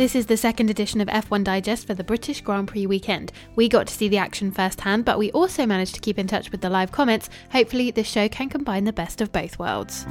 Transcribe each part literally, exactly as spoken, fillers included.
This is the second edition of F one Digest for the British Grand Prix weekend. We got to see the action firsthand, but we also managed to keep in touch with the live comments. Hopefully this show can combine the best of both worlds.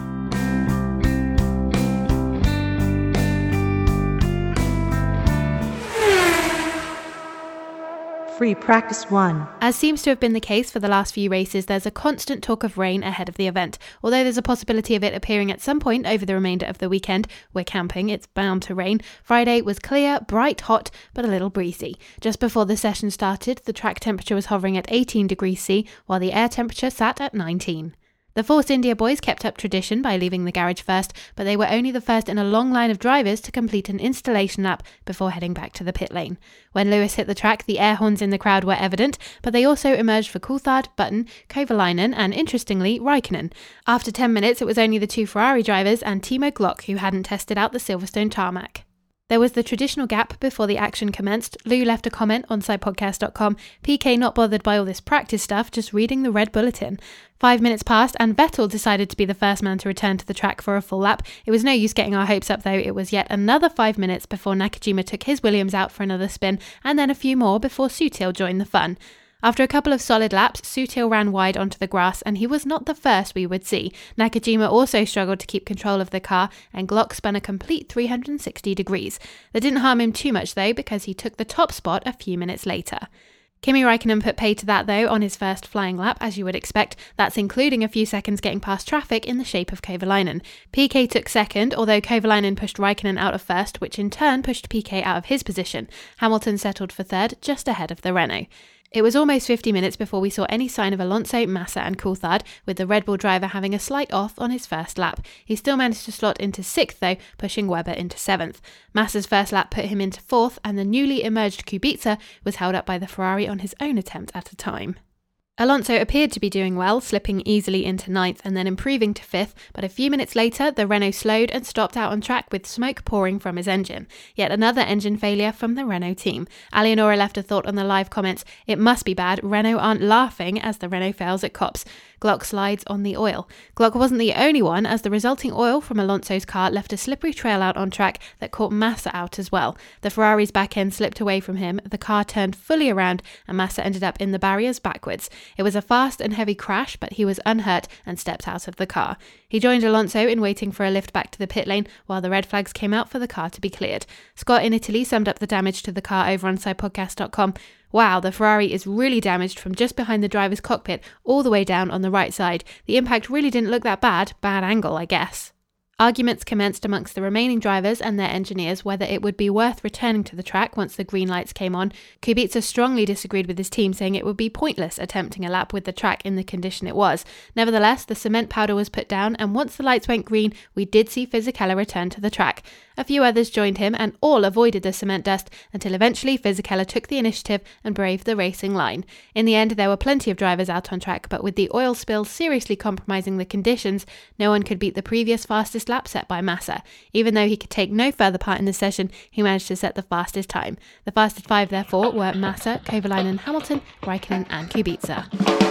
Free practice one. As seems to have been the case for the last few races, there's a constant talk of rain ahead of the event. Although there's a possibility of it appearing at some point over the remainder of the weekend, we're camping, it's bound to rain. Friday was clear, bright, hot, but a little breezy. Just before the session started, the track temperature was hovering at eighteen degrees C, while the air temperature sat at nineteen. The Force India boys kept up tradition by leaving the garage first, but they were only the first in a long line of drivers to complete an installation lap before heading back to the pit lane. When Lewis hit the track, the air horns in the crowd were evident, but they also emerged for Coulthard, Button, Kovalainen and, interestingly, Raikkonen. After ten minutes, it was only the two Ferrari drivers and Timo Glock who hadn't tested out the Silverstone tarmac. There was the traditional gap before the action commenced. Lou left a comment on side podcast dot com. P K not bothered by all this practice stuff, just reading the red bulletin. Five minutes passed and Vettel decided to be the first man to return to the track for a full lap. It was no use getting our hopes up though. It was yet another five minutes before Nakajima took his Williams out for another spin, and then a few more before Sutil joined the fun. After a couple of solid laps, Sutil ran wide onto the grass and he was not the first we would see. Nakajima also struggled to keep control of the car and Glock spun a complete three hundred sixty degrees. That didn't harm him too much though, because he took the top spot a few minutes later. Kimi Raikkonen put pay to that though on his first flying lap, as you would expect. That's including a few seconds getting past traffic in the shape of Kovalainen. P K took second, although Kovalainen pushed Raikkonen out of first, which in turn pushed P K out of his position. Hamilton settled for third, just ahead of the Renault. It was almost fifty minutes before we saw any sign of Alonso, Massa and Coulthard, with the Red Bull driver having a slight off on his first lap. He still managed to slot into sixth though, pushing Webber into seventh. Massa's first lap put him into fourth, and the newly emerged Kubica was held up by the Ferrari on his own attempt at a time. Alonso appeared to be doing well, slipping easily into ninth and then improving to fifth, but a few minutes later the Renault slowed and stopped out on track with smoke pouring from his engine. Yet another engine failure from the Renault team. Alianora left a thought on the live comments: "It must be bad, Renault aren't laughing as the Renault fails at Copse." Glock slides on the oil. Glock wasn't the only one, as the resulting oil from Alonso's car left a slippery trail out on track that caught Massa out as well. The Ferrari's back end slipped away from him, the car turned fully around and Massa ended up in the barriers backwards. It was a fast and heavy crash, but he was unhurt and stepped out of the car. He joined Alonso in waiting for a lift back to the pit lane while the red flags came out for the car to be cleared. Scott in Italy summed up the damage to the car over on side podcast dot com. "Wow, the Ferrari is really damaged from just behind the driver's cockpit all the way down on the right side. The impact really didn't look that bad. Bad angle, I guess." Arguments commenced amongst the remaining drivers and their engineers whether it would be worth returning to the track once the green lights came on. Kubica strongly disagreed with his team, saying it would be pointless attempting a lap with the track in the condition it was. Nevertheless, the cement powder was put down, and once the lights went green, we did see Fisichella return to the track. A few others joined him and all avoided the cement dust until eventually Fisichella took the initiative and braved the racing line. In the end, there were plenty of drivers out on track, but with the oil spill seriously compromising the conditions, no one could beat the previous fastest lap set by Massa. Even though he could take no further part in the session, he managed to set the fastest time. The fastest five, therefore, were Massa, Kovalainen, Hamilton, Raikkonen and Kubica.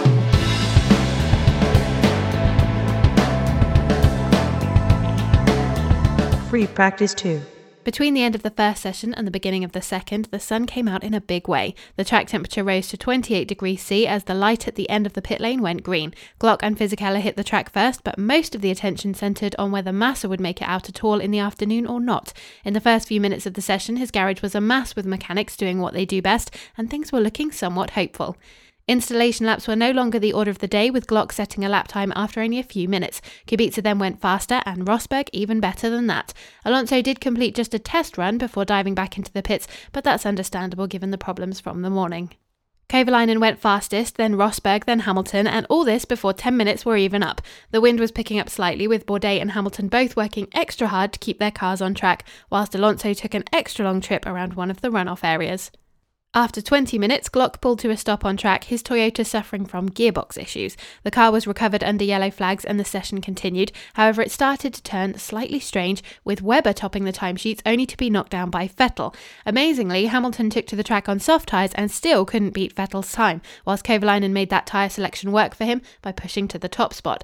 Free practice two. Between the end of the first session and the beginning of the second, the sun came out in a big way. The track temperature rose to twenty-eight degrees C as the light at the end of the pit lane went green. Glock and Fisichella hit the track first, but most of the attention centred on whether Massa would make it out at all in the afternoon or not. In the first few minutes of the session, his garage was a mass with mechanics doing what they do best, and things were looking somewhat hopeful. Installation laps were no longer the order of the day, with Glock setting a lap time after only a few minutes. Kubica then went faster and Rosberg even better than that. Alonso did complete just a test run before diving back into the pits, but that's understandable given the problems from the morning. Kovalainen went fastest, then Rosberg, then Hamilton, and all this before ten minutes were even up. The wind was picking up slightly, with Bourdais and Hamilton both working extra hard to keep their cars on track, whilst Alonso took an extra long trip around one of the runoff areas. After twenty minutes, Glock pulled to a stop on track, his Toyota suffering from gearbox issues. The car was recovered under yellow flags and the session continued. However, it started to turn slightly strange, with Webber topping the timesheets only to be knocked down by Vettel. Amazingly, Hamilton took to the track on soft tyres and still couldn't beat Vettel's time, whilst Kovalainen made that tyre selection work for him by pushing to the top spot.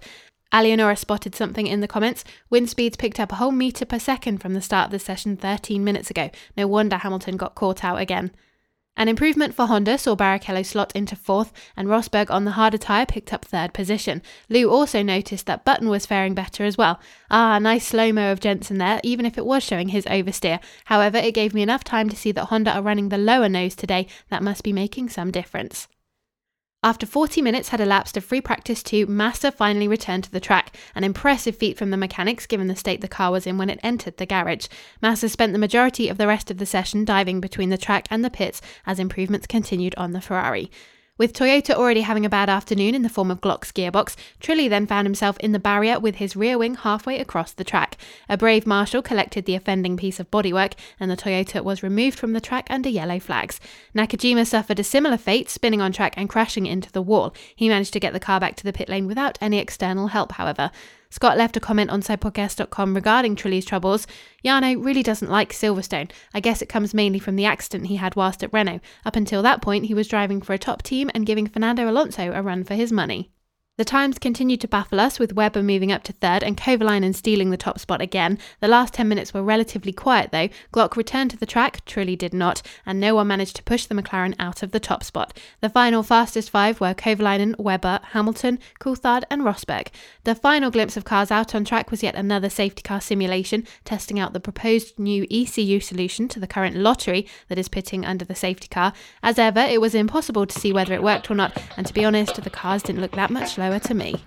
Alienora spotted something in the comments. Wind speeds picked up a whole metre per second from the start of the session thirteen minutes ago. No wonder Hamilton got caught out again. An improvement for Honda saw Barrichello slot into fourth, and Rosberg on the harder tyre picked up third position. Lou also noticed that Button was faring better as well. Ah, nice slow-mo of Jensen there, even if it was showing his oversteer. However, it gave me enough time to see that Honda are running the lower nose today. That must be making some difference. After forty minutes had elapsed of free practice two, Massa finally returned to the track. An impressive feat from the mechanics given the state the car was in when it entered the garage. Massa spent the majority of the rest of the session diving between the track and the pits as improvements continued on the Ferrari. With Toyota already having a bad afternoon in the form of Glock's gearbox, Trulli then found himself in the barrier with his rear wing halfway across the track. A brave marshal collected the offending piece of bodywork, and the Toyota was removed from the track under yellow flags. Nakajima suffered a similar fate, spinning on track and crashing into the wall. He managed to get the car back to the pit lane without any external help, however. Scott left a comment on sidepodcast dot com regarding Trulli's troubles. Jarno really doesn't like Silverstone. I guess it comes mainly from the accident he had whilst at Renault. Up until that point, he was driving for a top team and giving Fernando Alonso a run for his money. The times continued to baffle us, with Webber moving up to third and Kovalainen stealing the top spot again. The last ten minutes were relatively quiet though. Glock returned to the track, Trulli did not, and no one managed to push the McLaren out of the top spot. The final fastest five were Kovalainen, Webber, Hamilton, Coulthard and Rosberg. The final glimpse of cars out on track was yet another safety car simulation, testing out the proposed new E C U solution to the current lottery that is pitting under the safety car. As ever, it was impossible to see whether it worked or not, and to be honest, the cars didn't look that much slower to me.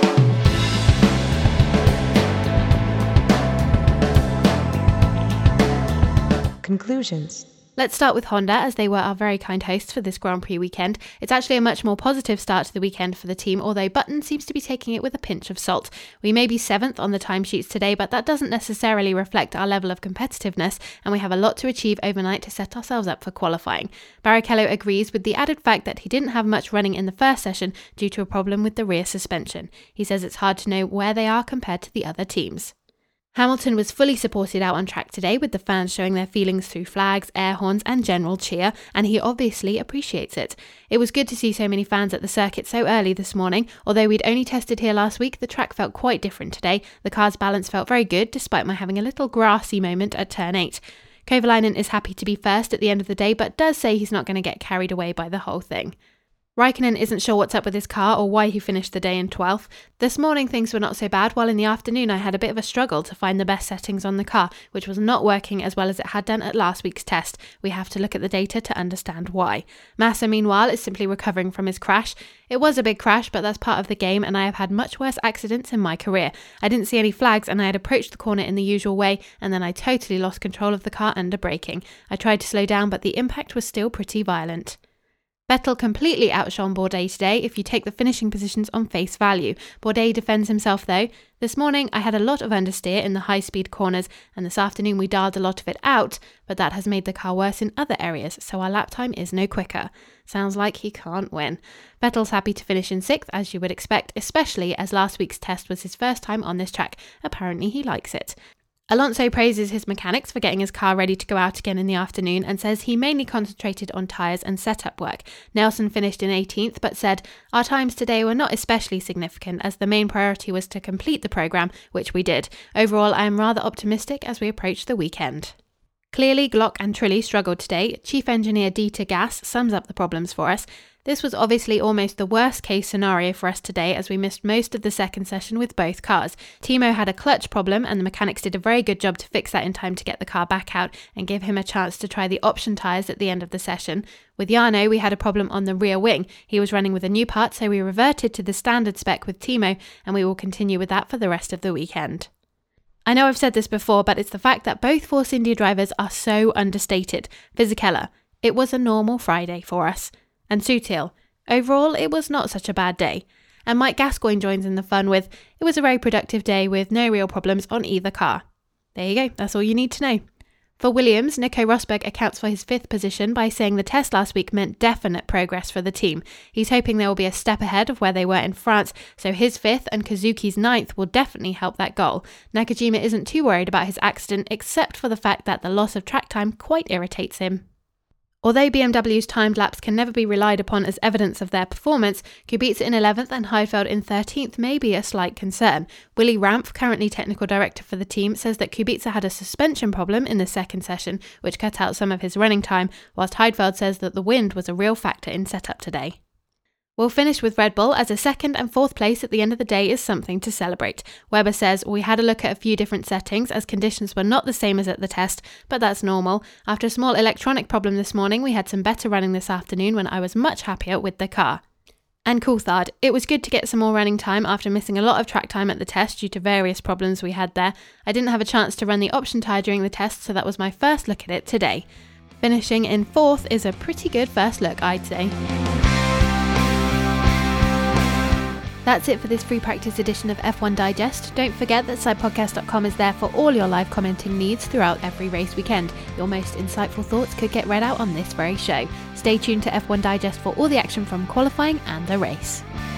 Conclusions. Let's start with Honda, as they were our very kind hosts for this Grand Prix weekend. It's actually a much more positive start to the weekend for the team, although Button seems to be taking it with a pinch of salt. We may be seventh on the timesheets today, but that doesn't necessarily reflect our level of competitiveness, and we have a lot to achieve overnight to set ourselves up for qualifying. Barrichello agrees, with the added fact that he didn't have much running in the first session due to a problem with the rear suspension. He says it's hard to know where they are compared to the other teams. Hamilton was fully supported out on track today, with the fans showing their feelings through flags, air horns and general cheer, and he obviously appreciates it. It was good to see so many fans at the circuit so early this morning. Although we'd only tested here last week, the track felt quite different today. The car's balance felt very good, despite my having a little grassy moment at turn eight. Kovalainen is happy to be first at the end of the day, but does say he's not going to get carried away by the whole thing. Raikkonen isn't sure what's up with his car or why he finished the day in twelfth. This morning things were not so bad, while in the afternoon I had a bit of a struggle to find the best settings on the car, which was not working as well as it had done at last week's test. We have to look at the data to understand why. Massa, meanwhile, is simply recovering from his crash. It was a big crash, but that's part of the game, and I have had much worse accidents in my career. I didn't see any flags, and I had approached the corner in the usual way, and then I totally lost control of the car under braking. I tried to slow down, but the impact was still pretty violent. Vettel completely outshone Bourdais today if you take the finishing positions on face value. Bourdais defends himself though. This morning I had a lot of understeer in the high-speed corners, and this afternoon we dialed a lot of it out, but that has made the car worse in other areas, so our lap time is no quicker. Sounds like he can't win. Vettel's happy to finish in sixth, as you would expect, especially as last week's test was his first time on this track. Apparently he likes it. Alonso praises his mechanics for getting his car ready to go out again in the afternoon and says he mainly concentrated on tyres and setup work. Nelson finished in eighteenth but said, "Our times today were not especially significant as the main priority was to complete the programme, which we did. Overall, I am rather optimistic as we approach the weekend." Clearly, Glock and Trulli struggled today. Chief Engineer Dieter Gass sums up the problems for us. This was obviously almost the worst case scenario for us today, as we missed most of the second session with both cars. Timo had a clutch problem and the mechanics did a very good job to fix that in time to get the car back out and give him a chance to try the option tyres at the end of the session. With Jarno, we had a problem on the rear wing. He was running with a new part, so we reverted to the standard spec with Timo, and we will continue with that for the rest of the weekend. I know I've said this before, but it's the fact that both Force India drivers are so understated. Fisichella, it was a normal Friday for us. And Sutil, overall, it was not such a bad day. And Mike Gascoigne joins in the fun with, it was a very productive day with no real problems on either car. There you go, that's all you need to know. For Williams, Nico Rosberg accounts for his fifth position by saying the test last week meant definite progress for the team. He's hoping there will be a step ahead of where they were in France, so his fifth and Kazuki's ninth will definitely help that goal. Nakajima isn't too worried about his accident, except for the fact that the loss of track time quite irritates him. Although B M W's timed laps can never be relied upon as evidence of their performance, Kubica in eleventh and Heidfeld in thirteenth may be a slight concern. Willy Ramph, currently technical director for the team, says that Kubica had a suspension problem in the second session, which cut out some of his running time, whilst Heidfeld says that the wind was a real factor in setup today. We'll finish with Red Bull, as a second and fourth place at the end of the day is something to celebrate. Webber says, "We had a look at a few different settings as conditions were not the same as at the test, but that's normal. After a small electronic problem this morning, we had some better running this afternoon when I was much happier with the car." And Coulthard, "It was good to get some more running time after missing a lot of track time at the test due to various problems we had there. I didn't have a chance to run the option tyre during the test, so that was my first look at it today." Finishing in fourth is a pretty good first look, I'd say. That's it for this free practice edition of F one Digest. Don't forget that side podcast dot com is there for all your live commenting needs throughout every race weekend. Your most insightful thoughts could get read out on this very show. Stay tuned to F one Digest for all the action from qualifying and the race.